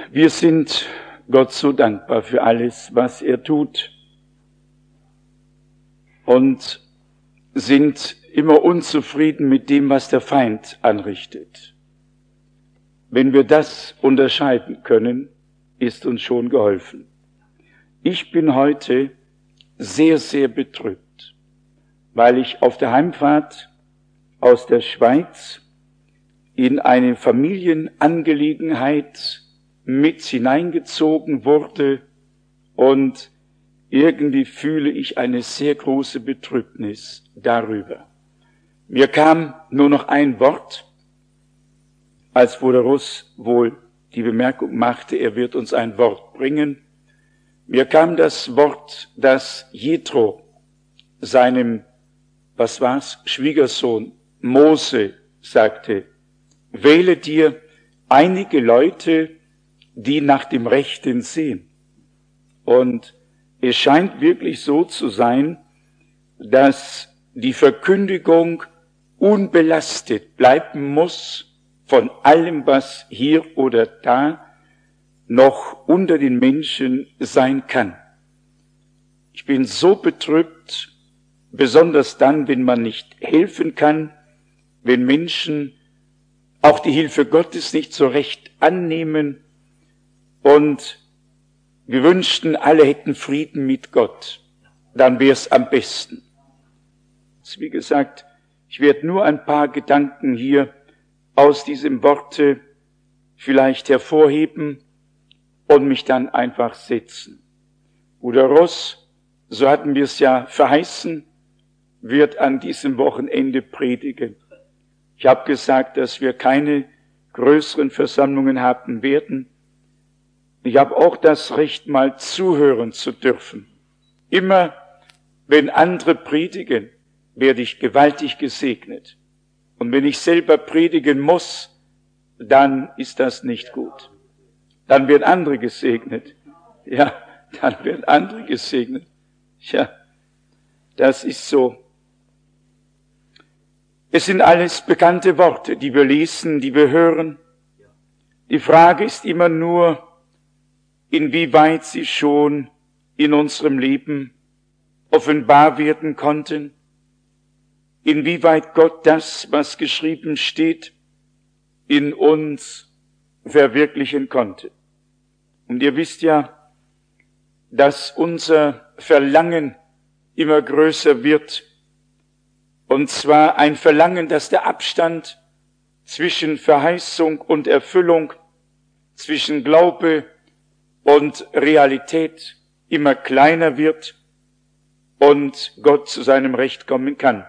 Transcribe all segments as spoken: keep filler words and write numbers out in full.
Wir sind Gott so dankbar für alles, was er tut, und sind immer unzufrieden mit dem, was der Feind anrichtet. Wenn wir das unterscheiden können, ist uns schon geholfen. Ich bin heute sehr, sehr betrübt, weil ich auf der Heimfahrt aus der Schweiz in eine Familienangelegenheit mit hineingezogen wurde, und irgendwie fühle ich eine sehr große Betrübnis darüber. Mir kam nur noch ein Wort, als Bruder Russ wohl die Bemerkung machte, er wird uns ein Wort bringen. Mir kam das Wort, das Jethro seinem, was war's, Schwiegersohn Mose sagte: Wähle dir einige Leute, die nach dem Rechten sehen. Und es scheint wirklich so zu sein, dass die Verkündigung unbelastet bleiben muss von allem, was hier oder da noch unter den Menschen sein kann. Ich bin so betrübt, besonders dann, wenn man nicht helfen kann, wenn Menschen auch die Hilfe Gottes nicht so recht annehmen, und wir wünschten, alle hätten Frieden mit Gott. Dann wäre es am besten. Wie gesagt, ich werde nur ein paar Gedanken hier aus diesem Worte vielleicht hervorheben und mich dann einfach setzen. Bruder Ross, so hatten wir es ja verheißen, wird an diesem Wochenende predigen. Ich habe gesagt, dass wir keine größeren Versammlungen haben werden. Ich habe auch das Recht, mal zuhören zu dürfen. Immer, wenn andere predigen, werde ich gewaltig gesegnet. Und wenn ich selber predigen muss, dann ist das nicht gut. Dann werden andere gesegnet. Ja, dann werden andere gesegnet. Ja, das ist so. Es sind alles bekannte Worte, die wir lesen, die wir hören. Die Frage ist immer nur, inwieweit sie schon in unserem Leben offenbar werden konnten, inwieweit Gott das, was geschrieben steht, in uns verwirklichen konnte. Und ihr wisst ja, dass unser Verlangen immer größer wird, und zwar ein Verlangen, dass der Abstand zwischen Verheißung und Erfüllung, zwischen Glaube und Realität immer kleiner wird und Gott zu seinem Recht kommen kann.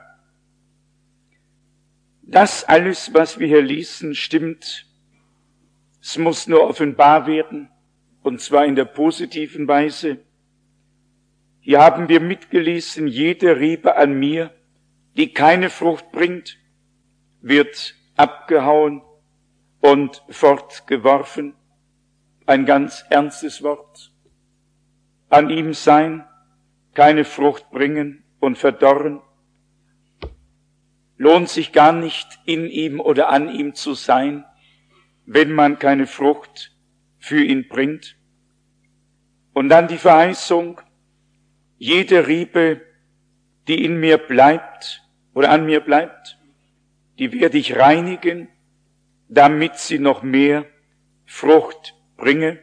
Das alles, was wir hier lesen, stimmt. Es muss nur offenbar werden, und zwar in der positiven Weise. Hier haben wir mitgelesen, jede Rebe an mir, die keine Frucht bringt, wird abgehauen und fortgeworfen. Ein ganz ernstes Wort. An ihm sein, keine Frucht bringen und verdorren. Lohnt sich gar nicht, in ihm oder an ihm zu sein, wenn man keine Frucht für ihn bringt. Und dann die Verheißung, jede Rebe, die in mir bleibt oder an mir bleibt, die werde ich reinigen, damit sie noch mehr Frucht bringe.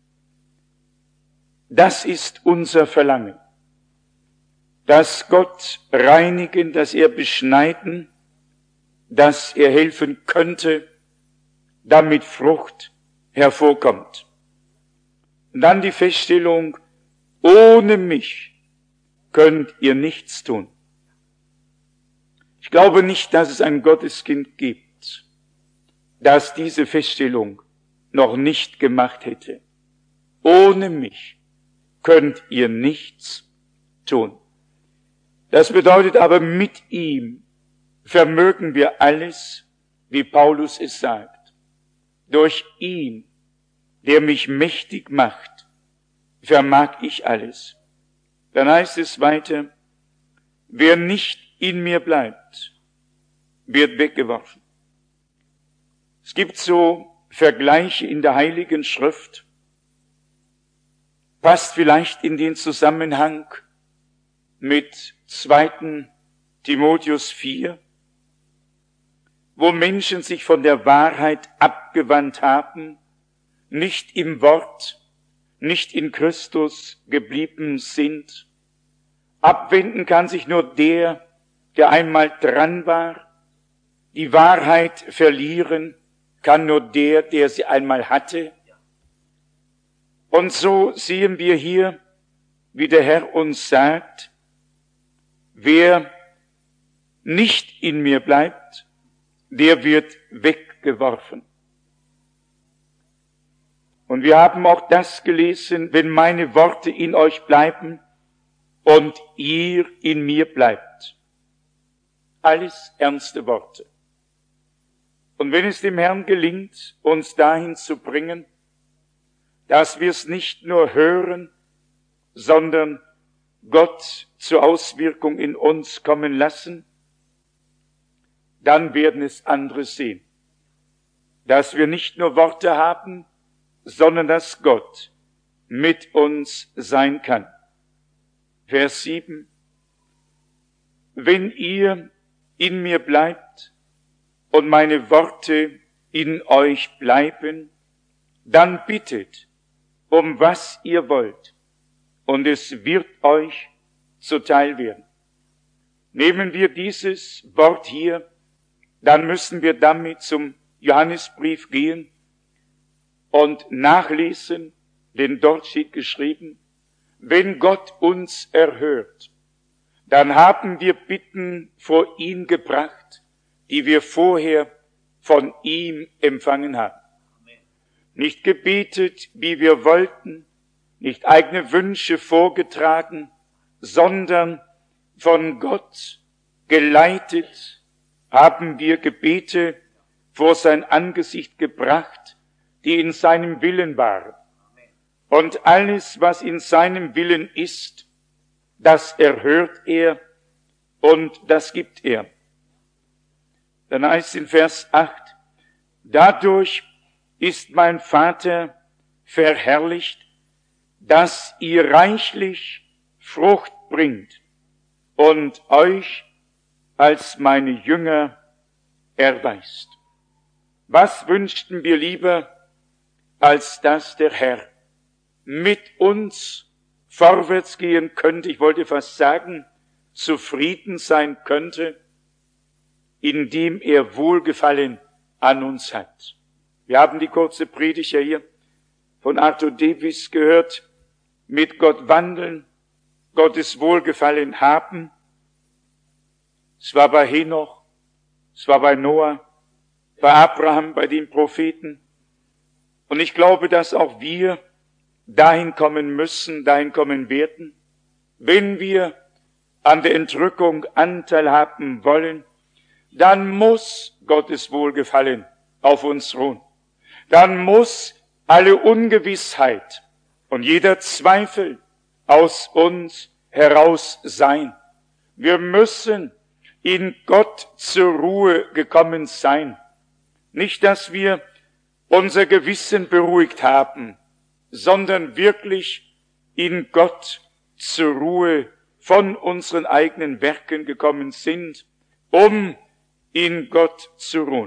Das ist unser Verlangen, dass Gott reinigen, dass er beschneiden, dass er helfen könnte, damit Frucht hervorkommt. Und dann die Feststellung, ohne mich könnt ihr nichts tun. Ich glaube nicht, dass es ein Gotteskind gibt, das diese Feststellung noch nicht gemacht hätte. Ohne mich könnt ihr nichts tun. Das bedeutet aber, mit ihm vermögen wir alles, wie Paulus es sagt. Durch ihn, der mich mächtig macht, vermag ich alles. Dann heißt es weiter, wer nicht in mir bleibt, wird weggeworfen. Es gibt so Vergleiche in der Heiligen Schrift, passt vielleicht in den Zusammenhang mit zweiten Timotheus vier, wo Menschen sich von der Wahrheit abgewandt haben, nicht im Wort, nicht in Christus geblieben sind. Abwenden kann sich nur der, der einmal dran war. Die Wahrheit verlieren kann nur der, der sie einmal hatte. Und so sehen wir hier, wie der Herr uns sagt, wer nicht in mir bleibt, der wird weggeworfen. Und wir haben auch das gelesen, wenn meine Worte in euch bleiben und ihr in mir bleibt. Alles ernste Worte. Und wenn es dem Herrn gelingt, uns dahin zu bringen, dass wir es nicht nur hören, sondern Gott zur Auswirkung in uns kommen lassen, dann werden es andere sehen. Dass wir nicht nur Worte haben, sondern dass Gott mit uns sein kann. Vers sieben. Wenn ihr in mir bleibt und meine Worte in euch bleiben, dann bittet, um was ihr wollt, und es wird euch zuteil werden. Nehmen wir dieses Wort hier, dann müssen wir damit zum Johannesbrief gehen und nachlesen, denn dort steht geschrieben, wenn Gott uns erhört, dann haben wir Bitten vor ihn gebracht, die wir vorher von ihm empfangen haben. Nicht gebetet, wie wir wollten, nicht eigene Wünsche vorgetragen, sondern von Gott geleitet haben wir Gebete vor sein Angesicht gebracht, die in seinem Willen waren. Und alles, was in seinem Willen ist, das erhört er und das gibt er. Dann heißt es in Vers acht, dadurch ist mein Vater verherrlicht, dass ihr reichlich Frucht bringt und euch als meine Jünger erweist. Was wünschten wir lieber, als dass der Herr mit uns vorwärts gehen könnte, ich wollte fast sagen, zufrieden sein könnte, indem er Wohlgefallen an uns hat. Wir haben die kurze Predigt ja hier von Arthur Davis gehört, mit Gott wandeln, Gottes Wohlgefallen haben. Es war bei Henoch, es war bei Noah, bei Abraham, bei den Propheten. Und ich glaube, dass auch wir dahin kommen müssen, dahin kommen werden, wenn wir an der Entrückung Anteil haben wollen, dann muss Gottes Wohlgefallen auf uns ruhen. Dann muss alle Ungewissheit und jeder Zweifel aus uns heraus sein. Wir müssen in Gott zur Ruhe gekommen sein. Nicht, dass wir unser Gewissen beruhigt haben, sondern wirklich in Gott zur Ruhe von unseren eigenen Werken gekommen sind, um in Gott zu ruhen.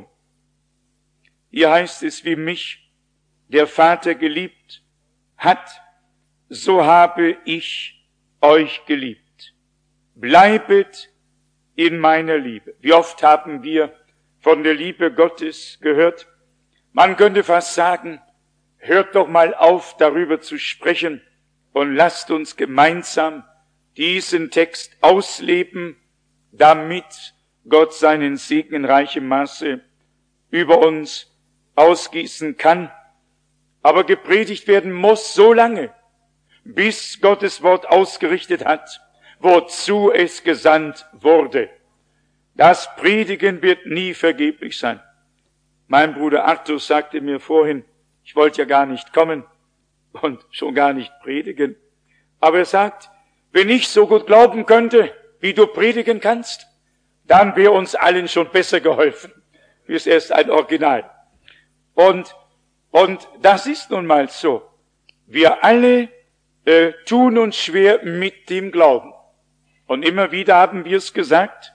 Hier heißt es, wie mich der Vater geliebt hat, so habe ich euch geliebt. Bleibet in meiner Liebe. Wie oft haben wir von der Liebe Gottes gehört? Man könnte fast sagen, hört doch mal auf, darüber zu sprechen und lasst uns gemeinsam diesen Text ausleben, damit Gott seinen Segen in reichem Maße über uns ausgießen kann. Aber gepredigt werden muss so lange, bis Gottes Wort ausgerichtet hat, wozu es gesandt wurde. Das Predigen wird nie vergeblich sein. Mein Bruder Arthur sagte mir vorhin, ich wollte ja gar nicht kommen und schon gar nicht predigen. Aber er sagt, wenn ich so gut glauben könnte, wie du predigen kannst, dann wäre uns allen schon besser geholfen. Hier ist erst ein Original. Und Und das ist nun mal so. Wir alle äh, tun uns schwer mit dem Glauben. Und immer wieder haben wir es gesagt,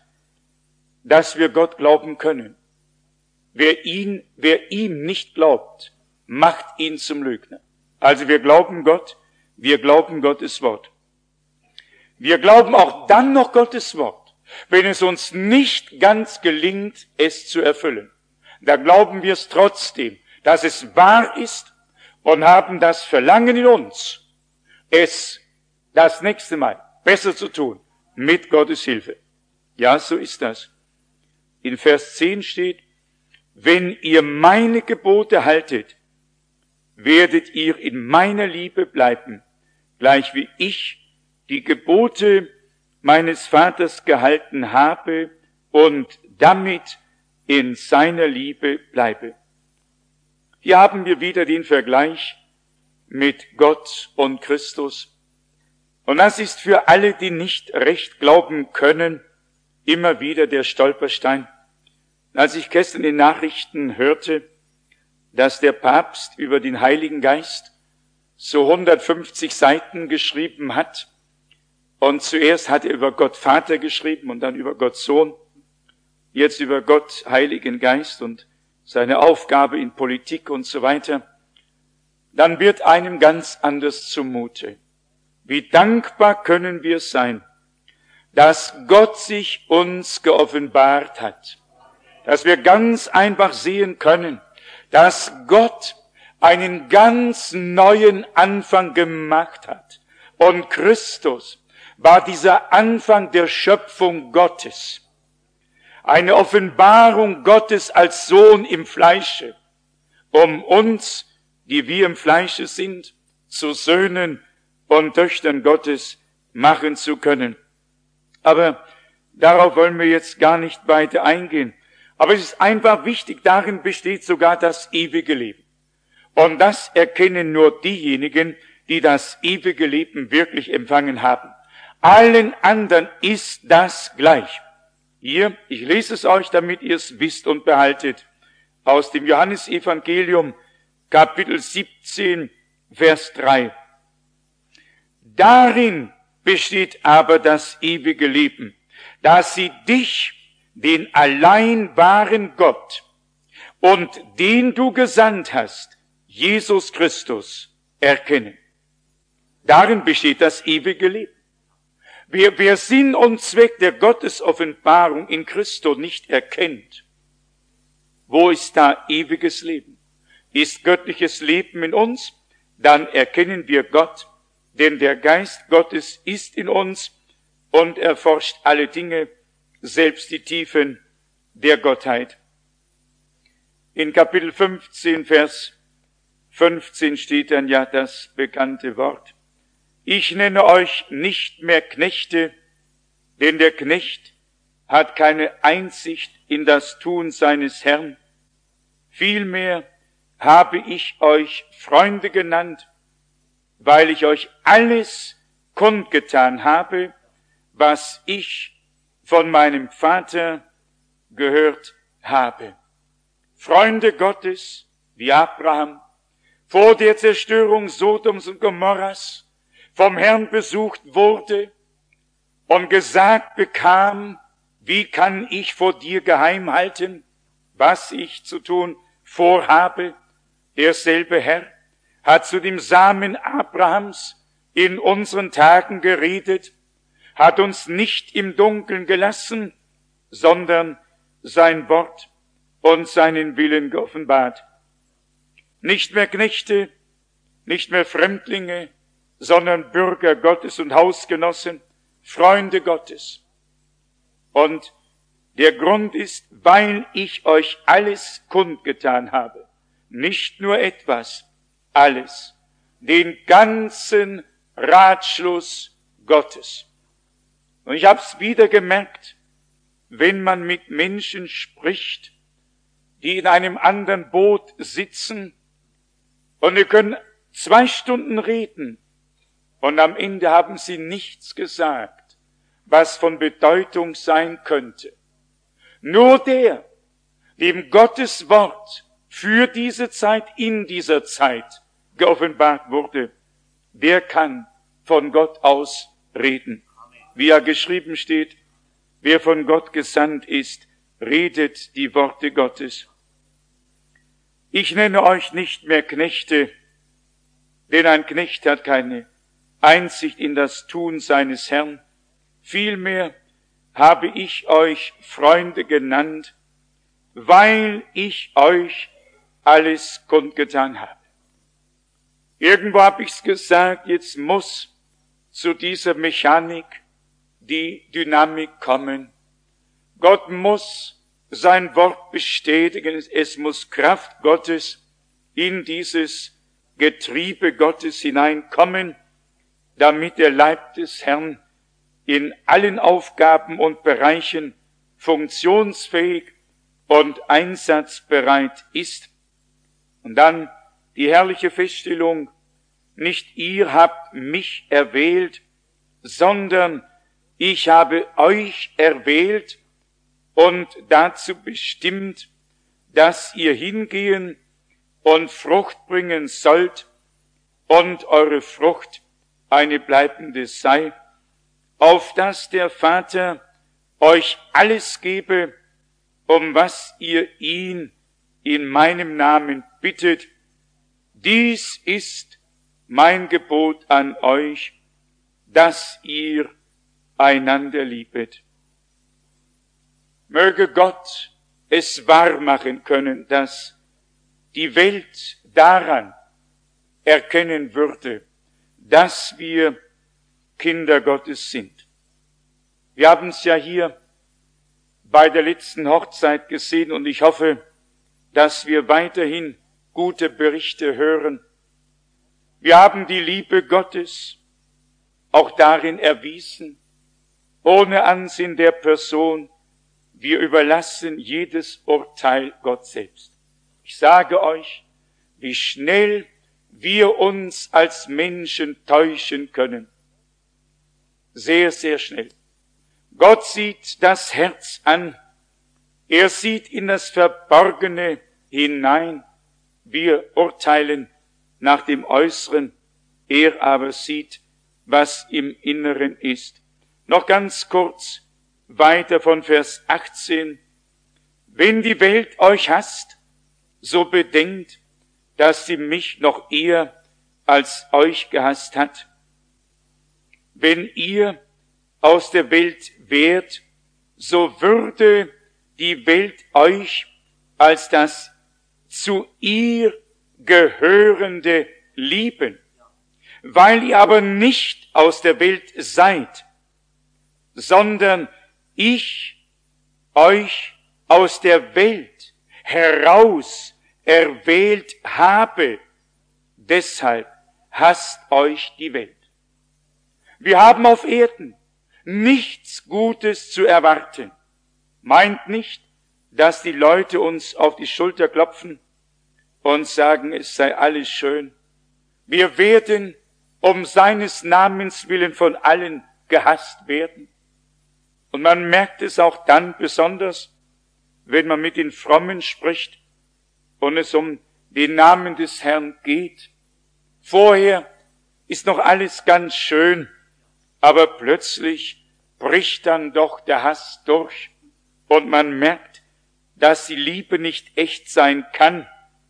dass wir Gott glauben können. Wer ihn, wer ihm nicht glaubt, macht ihn zum Lügner. Also wir glauben Gott, wir glauben Gottes Wort. Wir glauben auch dann noch Gottes Wort, wenn es uns nicht ganz gelingt, es zu erfüllen. Da glauben wir es trotzdem, dass es wahr ist und haben das Verlangen in uns, es das nächste Mal besser zu tun, mit Gottes Hilfe. Ja, so ist das. In Vers zehn steht, wenn ihr meine Gebote haltet, werdet ihr in meiner Liebe bleiben, gleich wie ich die Gebote meines Vaters gehalten habe und damit in seiner Liebe bleibe. Hier haben wir wieder den Vergleich mit Gott und Christus. Und das ist für alle, die nicht recht glauben können, immer wieder der Stolperstein. Als ich gestern in den Nachrichten hörte, dass der Papst über den Heiligen Geist so hundertfünfzig Seiten geschrieben hat, und zuerst hat er über Gott Vater geschrieben und dann über Gott Sohn, jetzt über Gott Heiligen Geist und seine Aufgabe in Politik und so weiter, dann wird einem ganz anders zumute. Wie dankbar können wir sein, dass Gott sich uns geoffenbart hat, dass wir ganz einfach sehen können, dass Gott einen ganz neuen Anfang gemacht hat. Und Christus war dieser Anfang der Schöpfung Gottes. Eine Offenbarung Gottes als Sohn im Fleische, um uns, die wir im Fleische sind, zu Söhnen und Töchtern Gottes machen zu können. Aber darauf wollen wir jetzt gar nicht weiter eingehen. Aber es ist einfach wichtig, darin besteht sogar das ewige Leben. Und das erkennen nur diejenigen, die das ewige Leben wirklich empfangen haben. Allen anderen ist das gleich. Hier, ich lese es euch, damit ihr es wisst und behaltet, aus dem Johannesevangelium, Kapitel siebzehn, Vers drei. Darin besteht aber das ewige Leben, dass sie dich, den allein wahren Gott und den du gesandt hast, Jesus Christus, erkennen. Darin besteht das ewige Leben. Wer, wer Sinn und Zweck der Gottesoffenbarung in Christo nicht erkennt, wo ist da ewiges Leben? Ist göttliches Leben in uns? Dann erkennen wir Gott, denn der Geist Gottes ist in uns und erforscht alle Dinge, selbst die Tiefen der Gottheit. In Kapitel fünfzehn, Vers fünfzehn steht dann ja das bekannte Wort. Ich nenne euch nicht mehr Knechte, denn der Knecht hat keine Einsicht in das Tun seines Herrn. Vielmehr habe ich euch Freunde genannt, weil ich euch alles kundgetan habe, was ich von meinem Vater gehört habe. Freunde Gottes, wie Abraham, vor der Zerstörung Sodoms und Gomorras, vom Herrn besucht wurde und gesagt bekam, wie kann ich vor dir geheim halten, was ich zu tun vorhabe? Derselbe Herr hat zu dem Samen Abrahams in unseren Tagen geredet, hat uns nicht im Dunkeln gelassen, sondern sein Wort und seinen Willen geoffenbart. Nicht mehr Knechte, nicht mehr Fremdlinge, sondern Bürger Gottes und Hausgenossen, Freunde Gottes. Und der Grund ist, weil ich euch alles kundgetan habe. Nicht nur etwas, alles. Den ganzen Ratschluss Gottes. Und ich habe es wieder gemerkt, wenn man mit Menschen spricht, die in einem anderen Boot sitzen und wir können zwei Stunden reden und am Ende haben sie nichts gesagt, was von Bedeutung sein könnte. Nur der, dem Gottes Wort für diese Zeit, in dieser Zeit geoffenbart wurde. Wer kann von Gott aus reden? Wie ja geschrieben steht, wer von Gott gesandt ist, redet die Worte Gottes. Ich nenne euch nicht mehr Knechte, denn ein Knecht hat keine Einsicht in das Tun seines Herrn. Vielmehr habe ich euch Freunde genannt, weil ich euch alles kundgetan habe. Irgendwo habe ich's gesagt, jetzt muss zu dieser Mechanik die Dynamik kommen. Gott muss sein Wort bestätigen, es muss Kraft Gottes in dieses Getriebe Gottes hineinkommen, damit der Leib des Herrn in allen Aufgaben und Bereichen funktionsfähig und einsatzbereit ist. Und dann die herrliche Feststellung, nicht ihr habt mich erwählt, sondern ich habe euch erwählt und dazu bestimmt, dass ihr hingehen und Frucht bringen sollt und eure Frucht eine bleibende sei, auf dass der Vater euch alles gebe, um was ihr ihn in meinem Namen bittet. Dies ist mein Gebot an euch, dass ihr einander liebet. Möge Gott es wahr machen können, dass die Welt daran erkennen würde, dass wir Kinder Gottes sind. Wir haben es ja hier bei der letzten Hochzeit gesehen und ich hoffe, dass wir weiterhin gute Berichte hören. Wir haben die Liebe Gottes auch darin erwiesen, ohne Ansehen der Person. Wir überlassen jedes Urteil Gott selbst. Ich sage euch, wie schnell wir uns als Menschen täuschen können. Sehr, sehr schnell. Gott sieht das Herz an. Er sieht in das Verborgene hinein. Wir urteilen nach dem Äußeren. Er aber sieht, was im Inneren ist. Noch ganz kurz weiter von Vers achtzehn. Wenn die Welt euch hasst, so bedenkt, dass sie mich noch eher als euch gehasst hat. Wenn ihr aus der Welt wärt, so würde die Welt euch als das zu ihr gehörende lieben. Weil ihr aber nicht aus der Welt seid, sondern ich euch aus der Welt heraus erwählt habe, deshalb hasst euch die Welt. Wir haben auf Erden nichts Gutes zu erwarten. Meint nicht, dass die Leute uns auf die Schulter klopfen und sagen, es sei alles schön. Wir werden um seines Namens willen von allen gehasst werden. Und man merkt es auch dann besonders, wenn man mit den Frommen spricht und es um den Namen des Herrn geht. Vorher ist noch alles ganz schön, aber plötzlich bricht dann doch der Hass durch und man merkt, dass die Liebe nicht echt sein kann.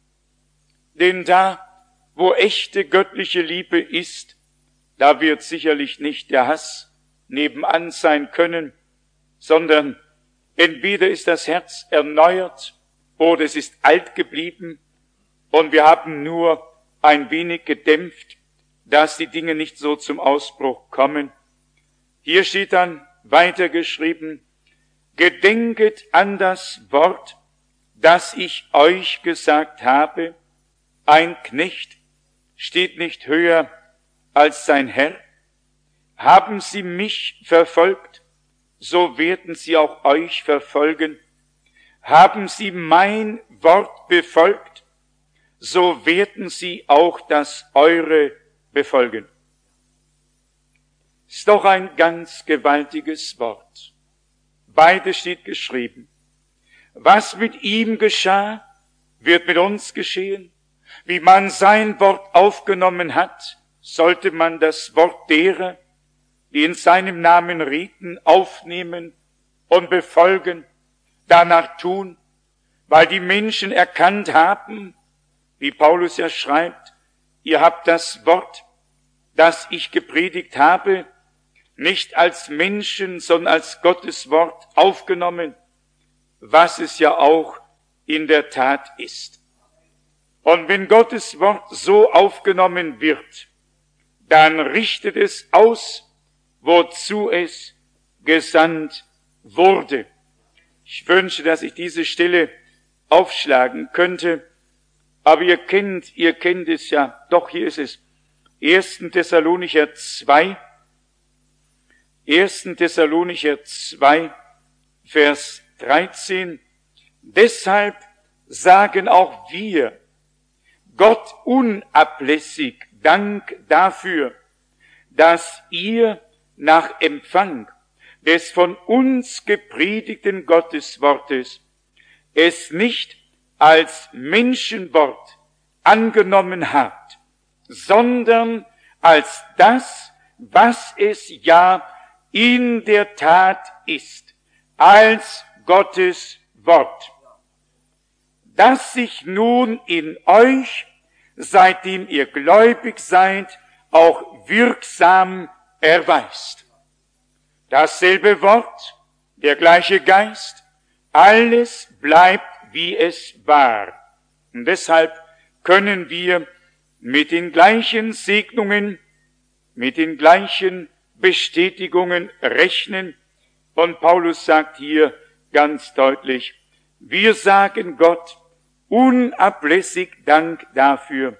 Denn da, wo echte göttliche Liebe ist, da wird sicherlich nicht der Hass nebenan sein können, sondern entweder ist das Herz erneuert oder es ist alt geblieben und wir haben nur ein wenig gedämpft, dass die Dinge nicht so zum Ausbruch kommen. Hier steht dann weitergeschrieben, gedenket an das Wort, das ich euch gesagt habe, ein Knecht steht nicht höher als sein Herr. Haben sie mich verfolgt, so werden sie auch euch verfolgen. Haben sie mein Wort befolgt, so werden sie auch das eure befolgen. Ist doch ein ganz gewaltiges Wort. Beides steht geschrieben. Was mit ihm geschah, wird mit uns geschehen. Wie man sein Wort aufgenommen hat, sollte man das Wort derer, die in seinem Namen rieten, aufnehmen und befolgen, danach tun, weil die Menschen erkannt haben, wie Paulus ja schreibt, ihr habt das Wort, das ich gepredigt habe, nicht als Menschen, sondern als Gottes Wort aufgenommen, was es ja auch in der Tat ist. Und wenn Gottes Wort so aufgenommen wird, dann richtet es aus, wozu es gesandt wurde. Ich wünsche, dass ich diese Stelle aufschlagen könnte, aber ihr kennt, ihr kennt es ja, doch hier ist es, erster Thessalonicher zwei, erster Thessalonicher zwei, Vers dreizehn, deshalb sagen auch wir Gott unablässig Dank dafür, dass ihr nach Empfang des von uns gepredigten Gotteswortes es nicht als Menschenwort angenommen habt, sondern als das, was es ja in der Tat ist, als Gottes Wort, das sich nun in euch, seitdem ihr gläubig seid, auch wirksam erweist. Dasselbe Wort, der gleiche Geist, alles bleibt, wie es war. Und deshalb können wir mit den gleichen Segnungen, mit den gleichen Bestätigungen rechnen. Und Paulus sagt hier ganz deutlich, wir sagen Gott unablässig Dank dafür,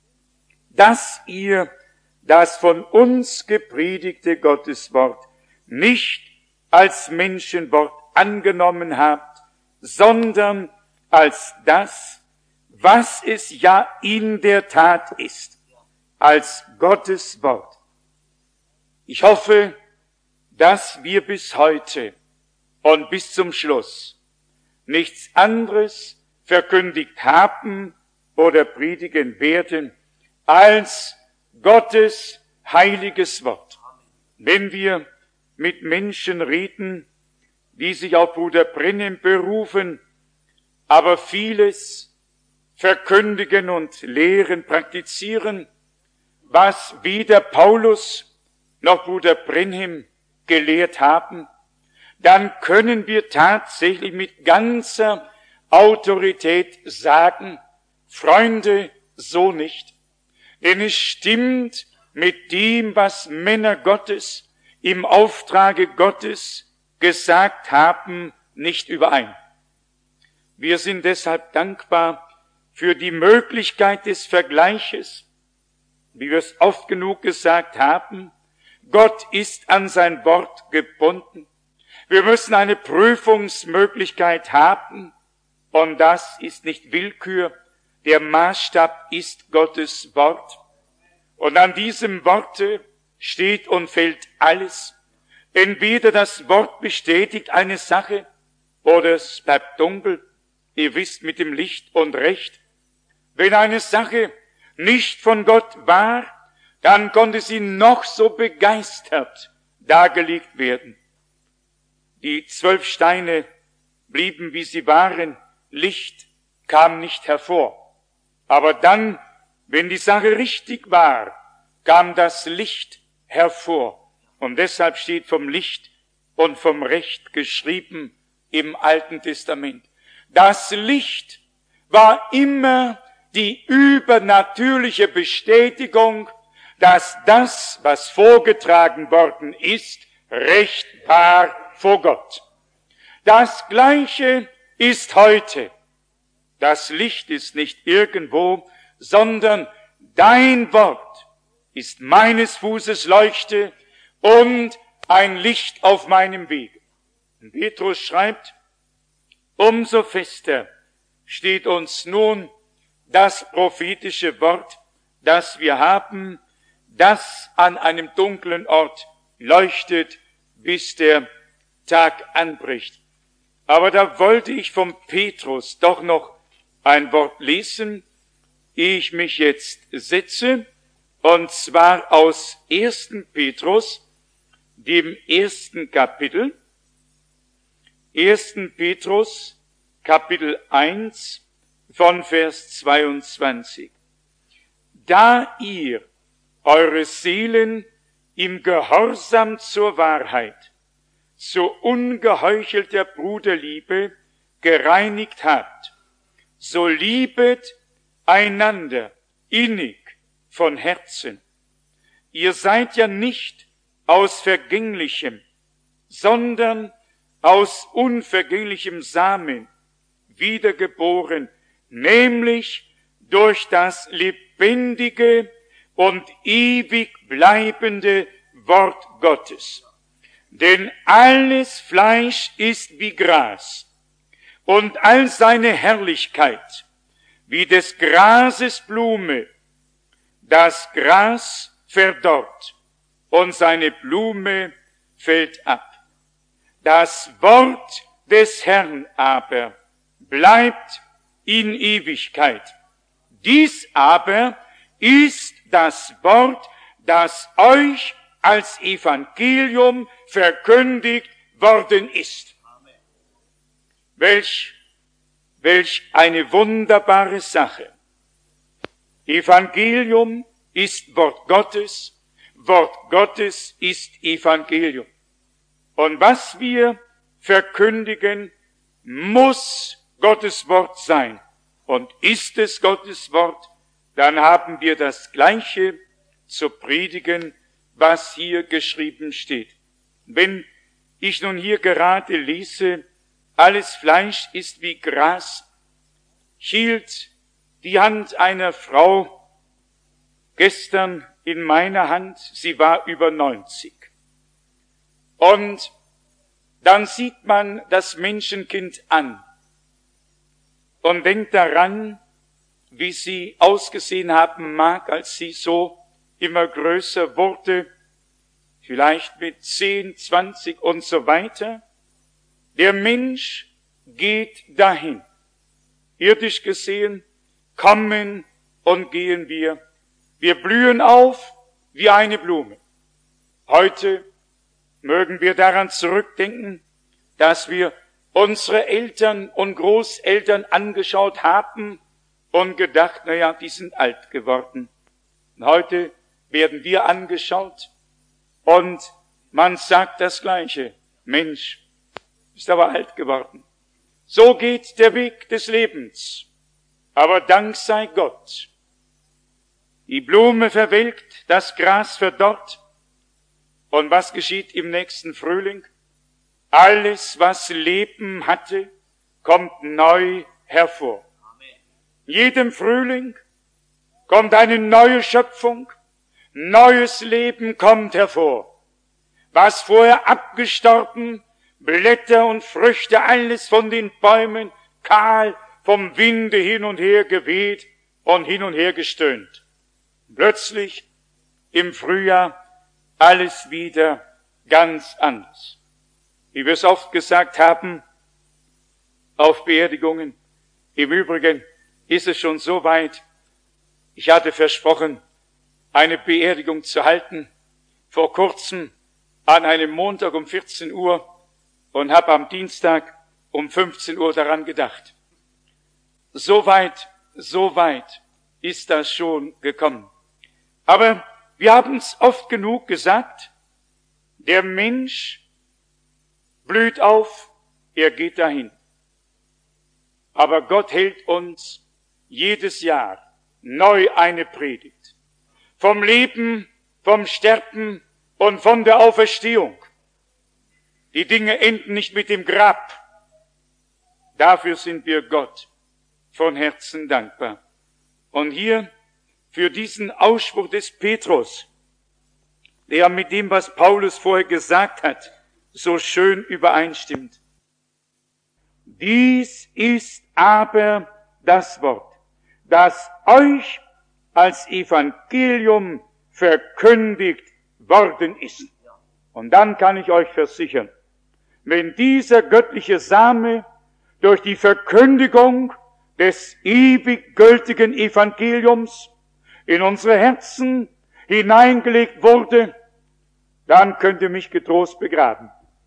dass ihr das von uns gepredigte Gotteswort nicht als Menschenwort angenommen habt, sondern als das, was es ja in der Tat ist, als Gottes Wort. Ich hoffe, dass wir bis heute und bis zum Schluss nichts anderes verkündigt haben oder predigen werden, als Gottes heiliges Wort. Wenn wir mit Menschen reden, die sich auf Bruder Brenhem berufen, aber vieles verkündigen und lehren, praktizieren, was weder Paulus noch Bruder Brenhem gelehrt haben, dann können wir tatsächlich mit ganzer Autorität sagen, Freunde, so nicht. Denn es stimmt mit dem, was Männer Gottes im Auftrage Gottes gesagt haben, nicht überein. Wir sind deshalb dankbar für die Möglichkeit des Vergleiches, wie wir es oft genug gesagt haben. Gott ist an sein Wort gebunden. Wir müssen eine Prüfungsmöglichkeit haben, und das ist nicht Willkür. Der Maßstab ist Gottes Wort. Und an diesem Worte steht und fällt alles. Entweder das Wort bestätigt eine Sache, oder es bleibt dunkel. Ihr wisst mit dem Licht und Recht. Wenn eine Sache nicht von Gott war, dann konnte sie noch so begeistert dargelegt werden. Die zwölf Steine blieben, wie sie waren, Licht kam nicht hervor. Aber dann, wenn die Sache richtig war, kam das Licht hervor. Und deshalb steht vom Licht und vom Recht geschrieben im Alten Testament. Das Licht war immer die übernatürliche Bestätigung, dass das, was vorgetragen worden ist, recht war vor Gott. Das Gleiche ist heute. Das Licht ist nicht irgendwo, sondern dein Wort ist meines Fußes Leuchte und ein Licht auf meinem Weg. Und Petrus schreibt, umso fester steht uns nun das prophetische Wort, das wir haben, das an einem dunklen Ort leuchtet, bis der Tag anbricht. Aber da wollte ich vom Petrus doch noch ein Wort lesen, ehe ich mich jetzt setze, und zwar aus ersten Petrus, dem ersten Kapitel, ersten Petrus, Kapitel eins, von Vers zweiundzwanzig. Da ihr eure Seelen im Gehorsam zur Wahrheit, zu ungeheuchelter Bruderliebe gereinigt habt, so liebet einander innig von Herzen. Ihr seid ja nicht aus vergänglichem, sondern aus unvergänglichem Samen wiedergeboren, nämlich durch das lebendige und ewig bleibende Wort Gottes. Denn alles Fleisch ist wie Gras, und all seine Herrlichkeit wie des Grases Blume. Das Gras verdorrt und seine Blume fällt ab. Das Wort des Herrn aber bleibt in Ewigkeit. Dies aber ist das Wort, das euch als Evangelium verkündigt worden ist. Amen. Welch, welch eine wunderbare Sache. Evangelium ist Wort Gottes, Wort Gottes ist Evangelium. Und was wir verkündigen, muss Gottes Wort sein. Und ist es Gottes Wort, dann haben wir das Gleiche zu predigen, was hier geschrieben steht. Wenn ich nun hier gerade lese, alles Fleisch ist wie Gras, hielt die Hand einer Frau gestern in meiner Hand, sie war über neunzig. Und dann sieht man das Menschenkind an und denkt daran, wie sie ausgesehen haben mag, als sie so immer größer wurde, vielleicht mit zehn, zwanzig und so weiter. Der Mensch geht dahin. Irdisch gesehen kommen und gehen wir. Wir blühen auf wie eine Blume. Heute mögen wir daran zurückdenken, dass wir unsere Eltern und Großeltern angeschaut haben und gedacht, na ja, die sind alt geworden. Und heute werden wir angeschaut und man sagt das Gleiche. Mensch, ist aber alt geworden. So geht der Weg des Lebens. Aber Dank sei Gott. Die Blume verwelkt, das Gras verdorrt. Und was geschieht im nächsten Frühling? Alles, was Leben hatte, kommt neu hervor. In jedem Frühling kommt eine neue Schöpfung, neues Leben kommt hervor. Was vorher abgestorben, Blätter und Früchte, alles von den Bäumen kahl, vom Winde hin und her geweht und hin und her gestöhnt. Plötzlich im Frühjahr alles wieder ganz anders. Wie wir es oft gesagt haben, auf Beerdigungen. Im Übrigen ist es schon so weit, ich hatte versprochen, eine Beerdigung zu halten, vor kurzem an einem Montag um vierzehn Uhr und habe am Dienstag um fünfzehn Uhr daran gedacht. So weit, so weit ist das schon gekommen. Aber wir haben es oft genug gesagt, der Mensch blüht auf, er geht dahin. Aber Gott hält uns jedes Jahr neu eine Predigt. Vom Leben, vom Sterben und von der Auferstehung. Die Dinge enden nicht mit dem Grab. Dafür sind wir Gott von Herzen dankbar. Und hier für diesen Ausspruch des Petrus, der mit dem, was Paulus vorher gesagt hat, so schön übereinstimmt. Dies ist aber das Wort, das euch als Evangelium verkündigt worden ist. Und dann kann ich euch versichern, wenn dieser göttliche Same durch die Verkündigung des ewig gültigen Evangeliums in unsere Herzen hineingelegt wurde, dann könnt ihr mich getrost begraben.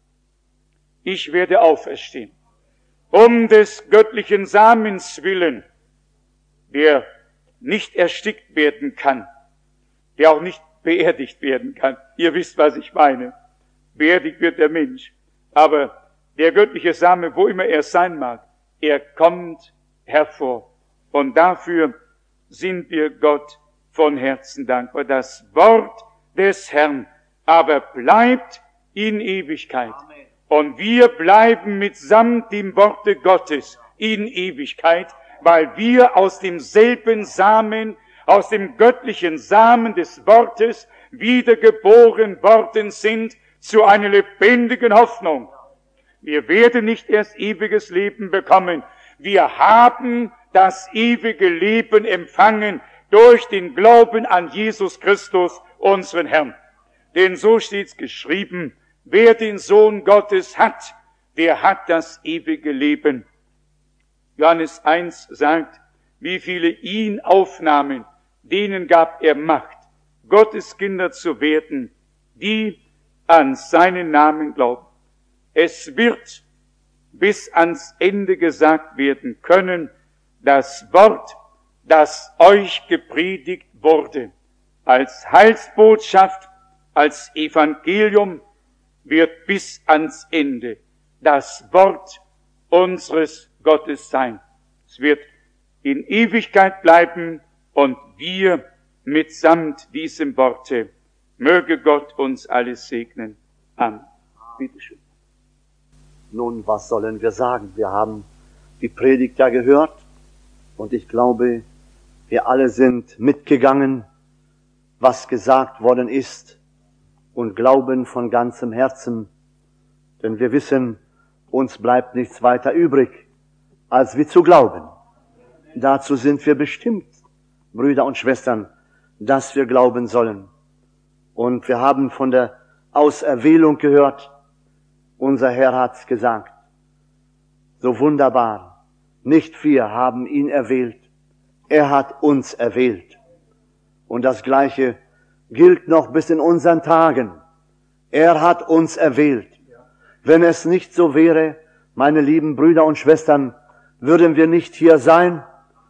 Ich werde auferstehen, um des göttlichen Samens willen, der nicht erstickt werden kann, der auch nicht beerdigt werden kann. Ihr wisst, was ich meine. Beerdigt wird der Mensch. Aber der göttliche Same, wo immer er sein mag, er kommt hervor. Und dafür sind wir Gott von Herzen dankbar. Das Wort des Herrn aber bleibt in Ewigkeit. Amen. Und wir bleiben mitsamt dem Worte Gottes in Ewigkeit, weil wir aus demselben Samen, aus dem göttlichen Samen des Wortes wiedergeboren worden sind zu einer lebendigen Hoffnung. Wir werden nicht erst ewiges Leben bekommen. Wir haben das ewige Leben empfangen durch den Glauben an Jesus Christus, unseren Herrn. Denn so steht's geschrieben, wer den Sohn Gottes hat, der hat das ewige Leben. Johannes eins sagt, wie viele ihn aufnahmen, denen gab er Macht, Gottes Kinder zu werden, die an seinen Namen glauben. Es wird bis ans Ende gesagt werden können, das Wort, das euch gepredigt wurde, als Heilsbotschaft, als Evangelium, wird bis ans Ende das Wort unseres Gottes sein. Es wird in Ewigkeit bleiben und wir mitsamt diesem Worte. Möge Gott uns alles segnen. Amen. Bitte schön. Nun, was sollen wir sagen? Wir haben die Predigt ja gehört und ich glaube, wir alle sind mitgegangen, was gesagt worden ist und glauben von ganzem Herzen, denn wir wissen, uns bleibt nichts weiter übrig, als wie zu glauben. Dazu sind wir bestimmt, Brüder und Schwestern, dass wir glauben sollen. Und wir haben von der Auserwählung gehört. Unser Herr hat's gesagt. So wunderbar. Nicht wir haben ihn erwählt. Er hat uns erwählt. Und das Gleiche gilt noch bis in unseren Tagen. Er hat uns erwählt. Wenn es nicht so wäre, meine lieben Brüder und Schwestern, würden wir nicht hier sein.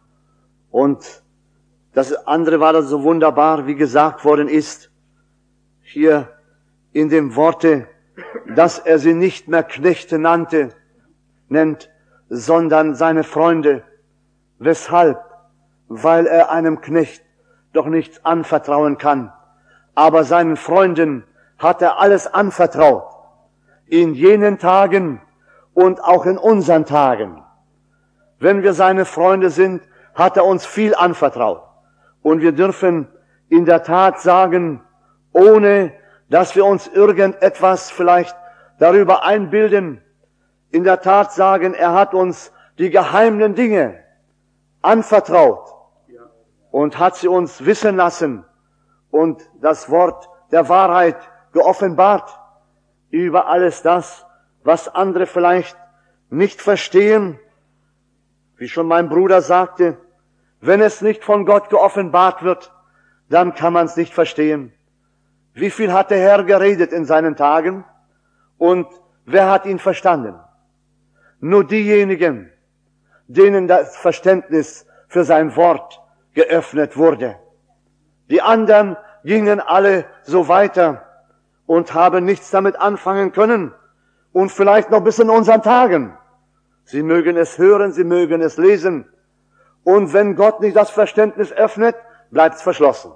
Und das andere war das so wunderbar, wie gesagt worden ist, hier in dem Worte, dass er sie nicht mehr Knechte nannte, nennt, sondern seine Freunde. Weshalb? Weil er einem Knecht doch nichts anvertrauen kann. Aber seinen Freunden hat er alles anvertraut. In jenen Tagen und auch in unseren Tagen. Wenn wir seine Freunde sind, hat er uns viel anvertraut. Und wir dürfen in der Tat sagen, ohne dass wir uns irgendetwas vielleicht darüber einbilden, in der Tat sagen, er hat uns die geheimen Dinge anvertraut und hat sie uns wissen lassen und das Wort der Wahrheit geoffenbart über alles das, was andere vielleicht nicht verstehen. Wie schon mein Bruder sagte, wenn es nicht von Gott geoffenbart wird, dann kann man es nicht verstehen. Wie viel hat der Herr geredet in seinen Tagen? Und wer hat ihn verstanden? Nur diejenigen, denen das Verständnis für sein Wort geöffnet wurde. Die anderen gingen alle so weiter und haben nichts damit anfangen können. Und vielleicht noch bis in unseren Tagen. Sie mögen es hören, sie mögen es lesen. Und wenn Gott nicht das Verständnis öffnet, bleibt es verschlossen.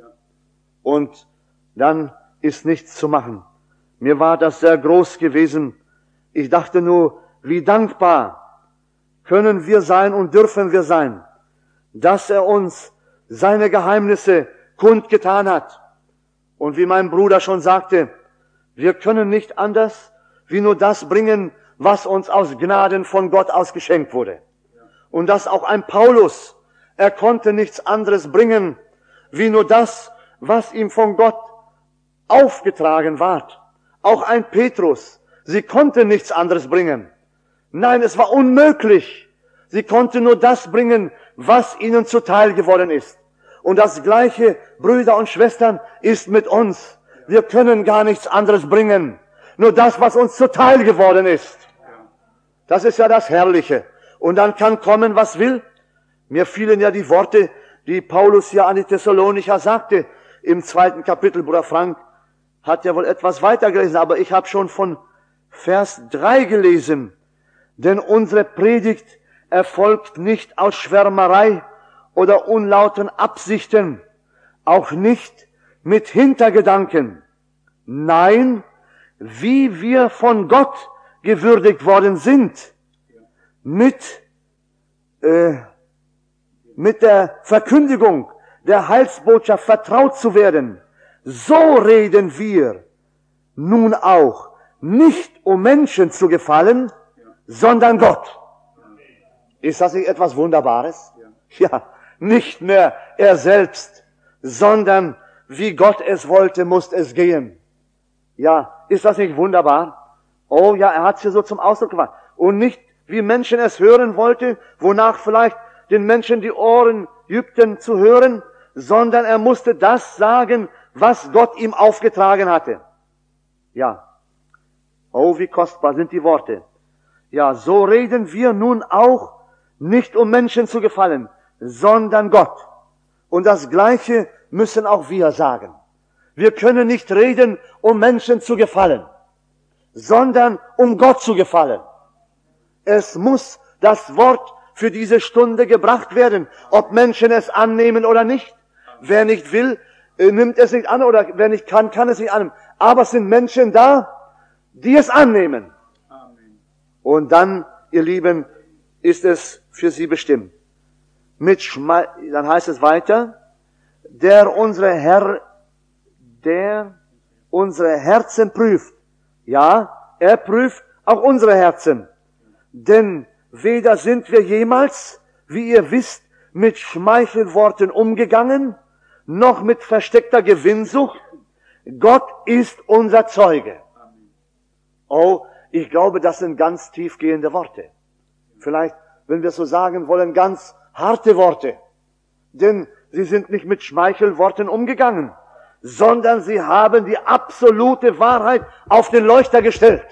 Und dann ist nichts zu machen. Mir war das sehr groß gewesen. Ich dachte nur, wie dankbar können wir sein und dürfen wir sein, dass er uns seine Geheimnisse kundgetan hat. Und wie mein Bruder schon sagte, wir können nicht anders, wie nur das bringen, was uns aus Gnaden von Gott aus geschenkt wurde. Und dass auch ein Paulus, er konnte nichts anderes bringen, wie nur das, was ihm von Gott aufgetragen ward. Auch ein Petrus, sie konnte nichts anderes bringen. Nein, es war unmöglich. Sie konnten nur das bringen, was ihnen zuteil geworden ist. Und das Gleiche, Brüder und Schwestern, ist mit uns. Wir können gar nichts anderes bringen. Nur das, was uns zuteil geworden ist. Das ist ja das Herrliche. Und dann kann kommen, was will. Mir fielen ja die Worte, die Paulus ja an die Thessalonicher sagte, im zweiten Kapitel. Bruder Frank hat ja wohl etwas weiter gelesen, aber ich habe schon von Vers drei gelesen. Denn unsere Predigt erfolgt nicht aus Schwärmerei oder unlauten Absichten, auch nicht mit Hintergedanken. Nein, wie wir von Gott gewürdigt worden sind, mit, äh, mit der Verkündigung der Heilsbotschaft vertraut zu werden, so reden wir nun auch, nicht um Menschen zu gefallen, sondern Gott. Ist das nicht etwas Wunderbares? Ja, nicht mehr er selbst, sondern wie Gott es wollte, muss es gehen. Ja, ist das nicht wunderbar? Oh ja, er hat es hier so zum Ausdruck gebracht. Und nicht, wie Menschen es hören wollten, wonach vielleicht den Menschen die Ohren übten zu hören, sondern er musste das sagen, was Gott ihm aufgetragen hatte. Ja. Oh, wie kostbar sind die Worte. Ja, so reden wir nun auch, nicht um Menschen zu gefallen, sondern Gott. Und das Gleiche müssen auch wir sagen. Wir können nicht reden, um Menschen zu gefallen, sondern um Gott zu gefallen. Es muss das Wort für diese Stunde gebracht werden, ob Menschen es annehmen oder nicht. Wer nicht will, nimmt es nicht an, oder wer nicht kann, kann es nicht annehmen. Aber es sind Menschen da, die es annehmen. Amen. Und dann, ihr Lieben, ist es für sie bestimmt. Mit Schme- dann heißt es weiter, der unsere Herr, der unsere Herzen prüft. Ja, er prüft auch unsere Herzen. Denn weder sind wir jemals, wie ihr wisst, mit Schmeichelworten umgegangen, noch mit versteckter Gewinnsucht. Gott ist unser Zeuge. Oh, ich glaube, das sind ganz tiefgehende Worte. Vielleicht, wenn wir so sagen wollen, ganz harte Worte. Denn sie sind nicht mit Schmeichelworten umgegangen, sondern sie haben die absolute Wahrheit auf den Leuchter gestellt.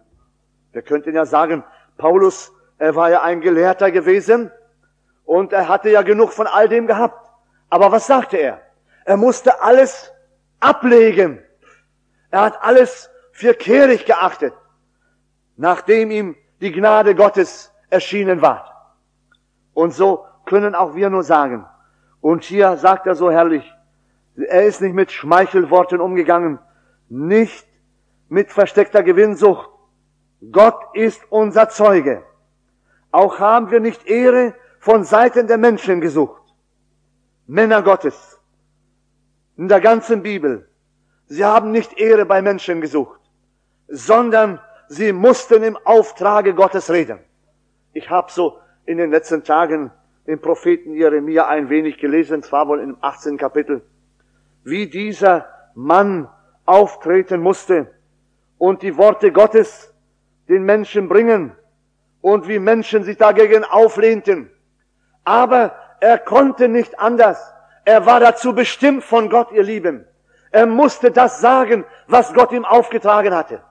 Wir könnten ja sagen, Paulus, er war ja ein Gelehrter gewesen und er hatte ja genug von all dem gehabt. Aber was sagte er? Er musste alles ablegen. Er hat alles für kehrig geachtet, nachdem ihm die Gnade Gottes erschienen war. Und so können auch wir nur sagen, und hier sagt er so herrlich, er ist nicht mit Schmeichelworten umgegangen, nicht mit versteckter Gewinnsucht. Gott ist unser Zeuge. Auch haben wir nicht Ehre von Seiten der Menschen gesucht. Männer Gottes, in der ganzen Bibel, sie haben nicht Ehre bei Menschen gesucht, sondern sie mussten im Auftrage Gottes reden. Ich habe so in den letzten Tagen den Propheten Jeremia ein wenig gelesen, zwar wohl im achtzehnten Kapitel, wie dieser Mann auftreten musste und die Worte Gottes den Menschen bringen und wie Menschen sich dagegen auflehnten. Aber er konnte nicht anders. Er war dazu bestimmt von Gott, ihr Lieben. Er musste das sagen, was Gott ihm aufgetragen hatte.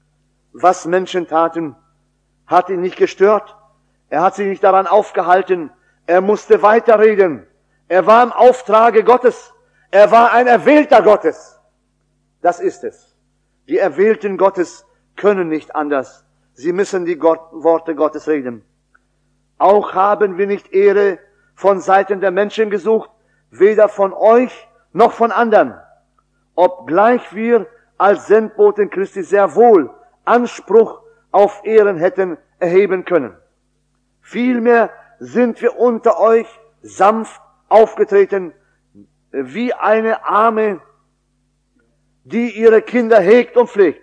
Was Menschen taten, hat ihn nicht gestört. Er hat sich nicht daran aufgehalten. Er musste weiterreden. Er war im Auftrage Gottes. Er war ein Erwählter Gottes. Das ist es. Die Erwählten Gottes können nicht anders. Sie müssen die Gott, Worte Gottes reden. Auch haben wir nicht Ehre von Seiten der Menschen gesucht, weder von euch noch von anderen, obgleich wir als Sendboten Christi sehr wohl Anspruch auf Ehren hätten erheben können. Vielmehr sind wir unter euch sanft aufgetreten, wie eine Arme, die ihre Kinder hegt und pflegt.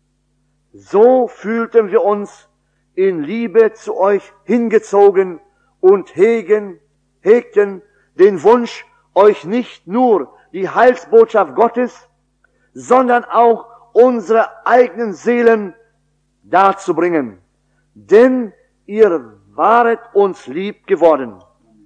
So fühlten wir uns in Liebe zu euch hingezogen und hegen, hegten den Wunsch, euch nicht nur die Heilsbotschaft Gottes, sondern auch unsere eigenen Seelen darzubringen. Denn ihr waret uns lieb geworden.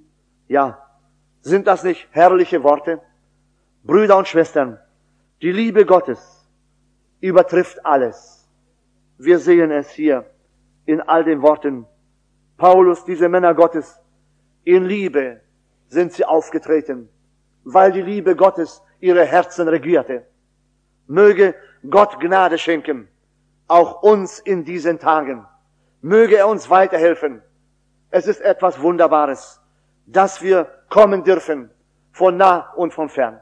Ja, sind das nicht herrliche Worte? Brüder und Schwestern, die Liebe Gottes übertrifft alles. Wir sehen es hier in all den Worten. Paulus, diese Männer Gottes, in Liebe sind sie aufgetreten, weil die Liebe Gottes ihre Herzen regierte. Möge Gott Gnade schenken, auch uns in diesen Tagen. Möge er uns weiterhelfen. Es ist etwas Wunderbares, dass wir kommen dürfen, von nah und von fern.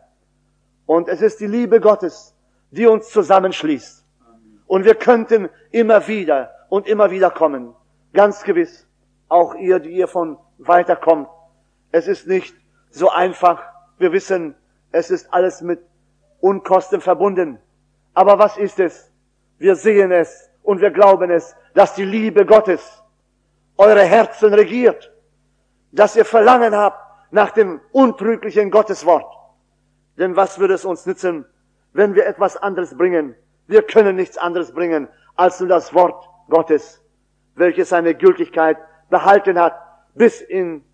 Und es ist die Liebe Gottes, die uns zusammenschließt. Und wir könnten immer wieder und immer wieder kommen. Ganz gewiss, auch ihr, die ihr von weiter kommt. Es ist nicht so einfach. Wir wissen, es ist alles mit Unkosten verbunden. Aber was ist es? Wir sehen es und wir glauben es, dass die Liebe Gottes eure Herzen regiert. Dass ihr Verlangen habt nach dem untrüglichen Gotteswort. Denn was würde es uns nützen, wenn wir etwas anderes bringen? Wir können nichts anderes bringen, als nur das Wort Gottes, welches seine Gültigkeit behalten hat, bis in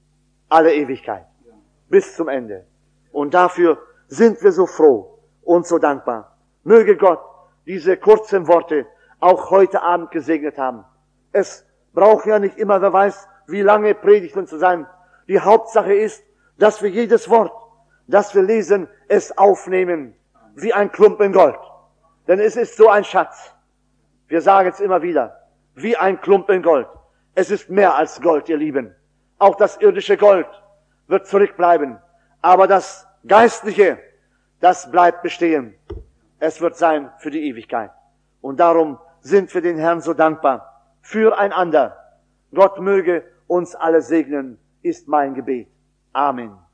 alle Ewigkeit. Bis zum Ende. Und dafür sind wir so froh und so dankbar. Möge Gott diese kurzen Worte auch heute Abend gesegnet haben. Es braucht ja nicht immer, wer weiß, wie lange Predigten zu sein. Die Hauptsache ist, dass wir jedes Wort, das wir lesen, es aufnehmen, wie ein Klumpen Gold. Denn es ist so ein Schatz. Wir sagen es immer wieder, wie ein Klumpen Gold. Es ist mehr als Gold, ihr Lieben. Auch das irdische Gold wird zurückbleiben. Aber das Geistliche, das bleibt bestehen. Es wird sein für die Ewigkeit. Und darum sind wir den Herrn so dankbar. Füreinander. Gott möge uns alle segnen, ist mein Gebet. Amen.